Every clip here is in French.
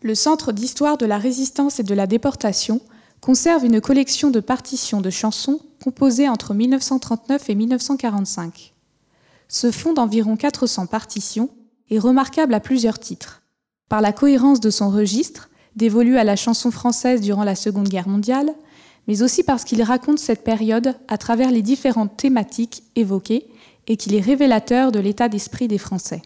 le Centre d'histoire de la résistance et de la déportation conserve une collection de partitions de chansons composées entre 1939 et 1945. Ce fonds d'environ 400 partitions est remarquable à plusieurs titres. Par la cohérence de son registre, dévolu à la chanson française durant la Seconde Guerre mondiale, mais aussi parce qu'il raconte cette période à travers les différentes thématiques évoquées et qu'il est révélateur de l'état d'esprit des Français.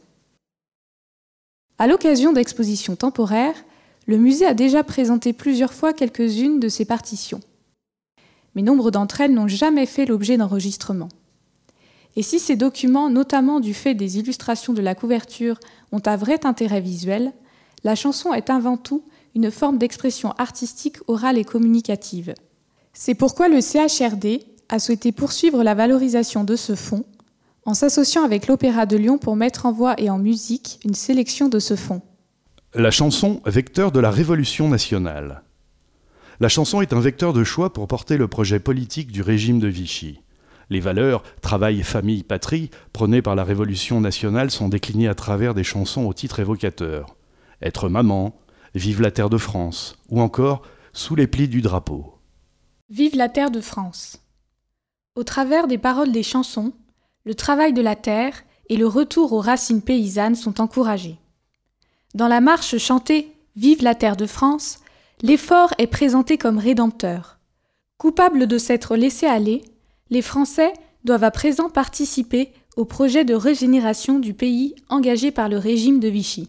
À l'occasion d'expositions temporaires, le musée a déjà présenté plusieurs fois quelques-unes de ces partitions. Mais nombre d'entre elles n'ont jamais fait l'objet d'enregistrements. Et si ces documents, notamment du fait des illustrations de la couverture, ont un vrai intérêt visuel, la chanson est avant tout une forme d'expression artistique, orale et communicative. C'est pourquoi le CHRD a souhaité poursuivre la valorisation de ce fonds en s'associant avec l'Opéra de Lyon pour mettre en voix et en musique une sélection de ce fonds. La chanson, vecteur de la Révolution nationale. La chanson est un vecteur de choix pour porter le projet politique du régime de Vichy. Les valeurs travail, famille, patrie prônées par la Révolution nationale sont déclinées à travers des chansons au titre évocateur. Être maman, Vive la terre de France, ou encore Sous les plis du drapeau. Vive la terre de France. Au travers des paroles des chansons, le travail de la terre et le retour aux racines paysannes sont encouragés. Dans la marche chantée « Vive la terre de France », l'effort est présenté comme rédempteur. Coupables de s'être laissés aller, les Français doivent à présent participer au projet de régénération du pays engagé par le régime de Vichy.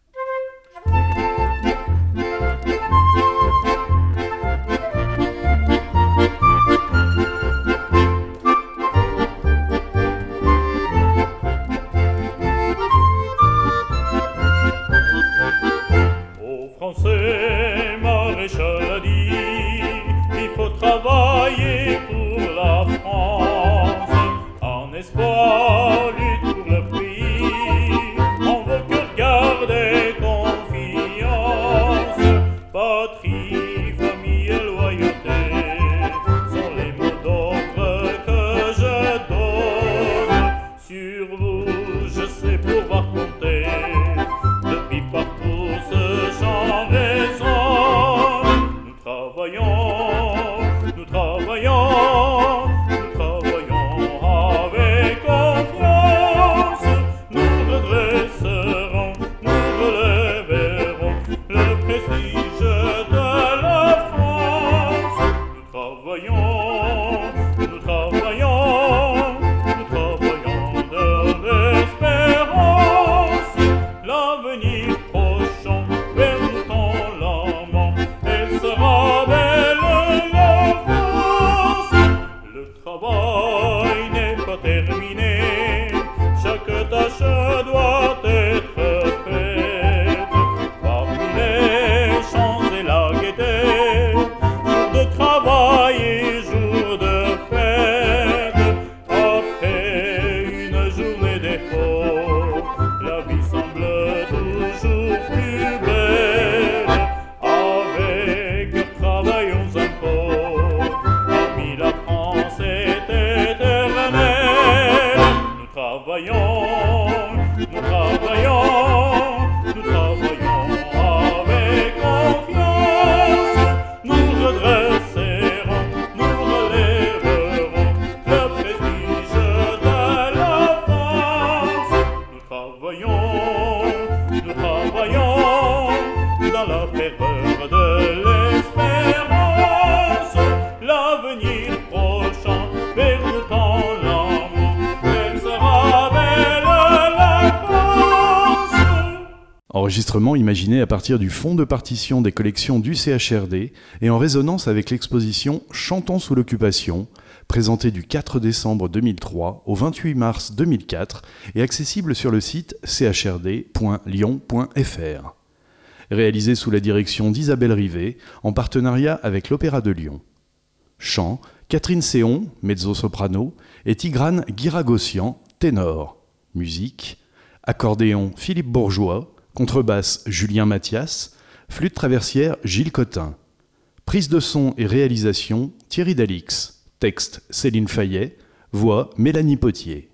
Français, maréchal a dit, il faut travailler pour la France. En espoir, lutte pour le pays, on veut que garder confiance. Patrie, famille et loyauté sont les mots d'ordre que je donne. Sur vous, je sais pouvoir compter, depuis partout ce champ résonne. Nous travaillons avec confiance. Nous redresserons, nous relèverons le prestige de la France. Nous travaillons de l'espérance. L'avenir prochain vers nous tend la main, elle sera belle la France. Le travail n'est pas terminé, chaque tâche doit être faite. Parmi les champs et la gaieté, jour de travail et jour de fête. Après une journée d'effort, la vie semble toujours plus belle. Avec travaillons encore, parmi la France est éternelle. Nous travaillons avec confiance. Nous redresserons, nous relèverons le prestige de la France. Nous travaillons dans la ferveur de l'espérance. L'avenir prochain vers nous tend la main, elle sera belle la France. Enregistrement imaginé à partir du fonds de partition des collections du CHRD et en résonance avec l'exposition Chantons sous l'occupation, présentée du 4 décembre 2003 au 28 mars 2004 et accessible sur le site chrd.lyon.fr. Réalisé sous la direction d'Isabelle Rivet, en partenariat avec l'Opéra de Lyon. Chant, Catherine Séon, mezzo-soprano, et Tigrane Guiragossian, ténor. Musique, accordéon Philippe Bourgeois, contrebasse Julien Mathias, flûte traversière Gilles Cotin. Prise de son et réalisation Thierry Dalix. Texte Céline Fayet, voix Mélanie Potier.